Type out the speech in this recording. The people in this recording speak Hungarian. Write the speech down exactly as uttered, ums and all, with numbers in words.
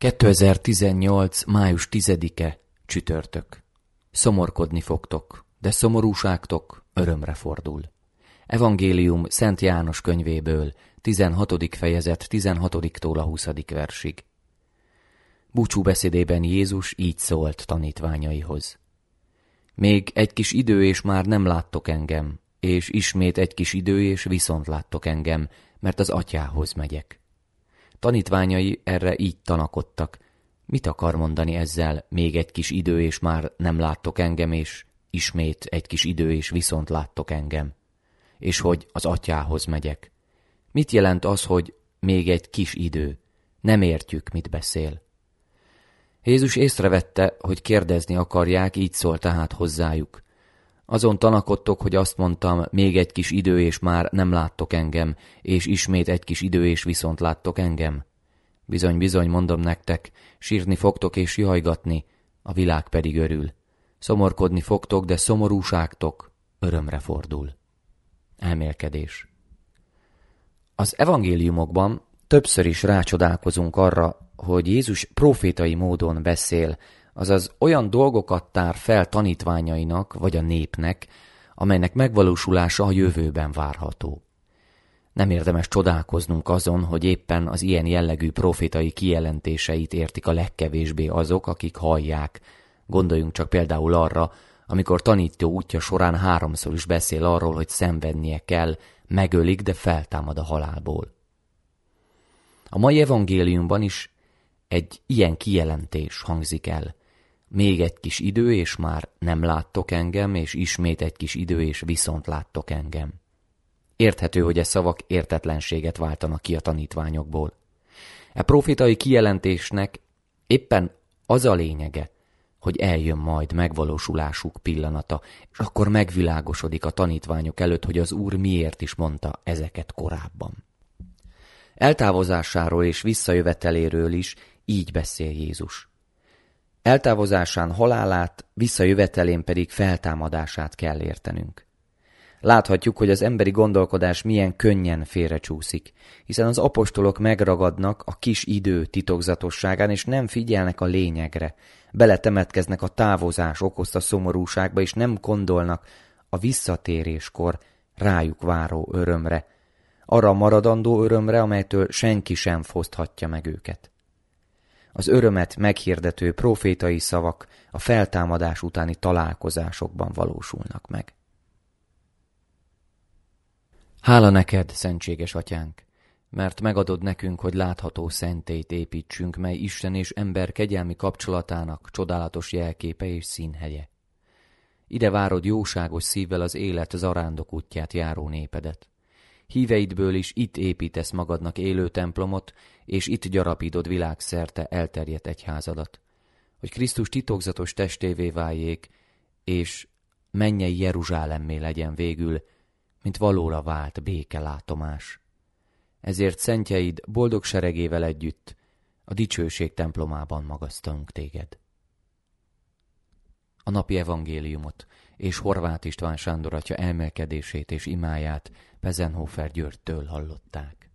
kétezer-tizennyolc. május tizedike, csütörtök. Szomorkodni fogtok, de szomorúságtok örömre fordul. Evangélium Szent János könyvéből, tizenhatodik fejezet, tizenhatodiktól a huszadik versig. Búcsúbeszédében Jézus így szólt tanítványaihoz. Még egy kis idő, és már nem láttok engem, és ismét egy kis idő, és viszont láttok engem, mert az Atyához megyek. Tanítványai erre így tanakodtak. Mit akar mondani ezzel, még egy kis idő, és már nem láttok engem, és ismét egy kis idő, és viszont láttok engem? És hogy az Atyához megyek. Mit jelent az, hogy még egy kis idő? Nem értjük, mit beszél. Jézus észrevette, hogy kérdezni akarják, így szól tehát hozzájuk. Azon tanakodtok, hogy azt mondtam, még egy kis idő, és már nem láttok engem, és ismét egy kis idő, és viszont láttok engem? Bizony, bizony, mondom nektek, sírni fogtok és jajgatni, a világ pedig örül. Szomorkodni fogtok, de szomorúságtok örömre fordul. Elmélkedés. Az evangéliumokban többször is rácsodálkozunk arra, hogy Jézus profétai módon beszél, azaz olyan dolgokat tár fel tanítványainak vagy a népnek, amelynek megvalósulása a jövőben várható. Nem érdemes csodálkoznunk azon, hogy éppen az ilyen jellegű profétai kijelentéseit értik a legkevésbé azok, akik hallják. Gondoljunk csak például arra, amikor tanító útja során háromszor is beszél arról, hogy szenvednie kell, megölik, de feltámad a halálból. A mai evangéliumban is egy ilyen kijelentés hangzik el. Még egy kis idő, és már nem láttok engem, és ismét egy kis idő, és viszont láttok engem. Érthető, hogy e szavak értetlenséget váltanak ki a tanítványokból. E profétai kijelentésnek éppen az a lényege, hogy eljön majd megvalósulásuk pillanata, és akkor megvilágosodik a tanítványok előtt, hogy az Úr miért is mondta ezeket korábban. Eltávozásáról és visszajöveteléről is így beszél Jézus. Eltávozásán halálát, visszajövetelén pedig feltámadását kell értenünk. Láthatjuk, hogy az emberi gondolkodás milyen könnyen félrecsúszik, hiszen az apostolok megragadnak a kis idő titokzatosságán, és nem figyelnek a lényegre, beletemetkeznek a távozás okozta szomorúságba, és nem gondolnak a visszatéréskor rájuk váró örömre, arra a maradandó örömre, amelytől senki sem foszthatja meg őket. Az örömet meghirdető profétai szavak a feltámadás utáni találkozásokban valósulnak meg. Hála neked, szentséges Atyánk, mert megadod nekünk, hogy látható szentélyt építsünk, mely Isten és ember kegyelmi kapcsolatának csodálatos jelképe és színhegye. Ide várod jóságos szívvel az élet zarándok útját járó népedet. Híveidből is itt építesz magadnak élő templomot, és itt gyarapítod világszerte elterjedt egyházadat, hogy Krisztus titokzatos testévé váljék, és mennyei Jeruzsálemmé legyen végül, mint valóra vált békelátomás. Ezért szentjeid boldog seregével együtt a dicsőség templomában magasztalunk téged. A napi evangéliumot és Horváth István Sándor atya elmélkedését és imáját Pezenhofer Györgytől hallották.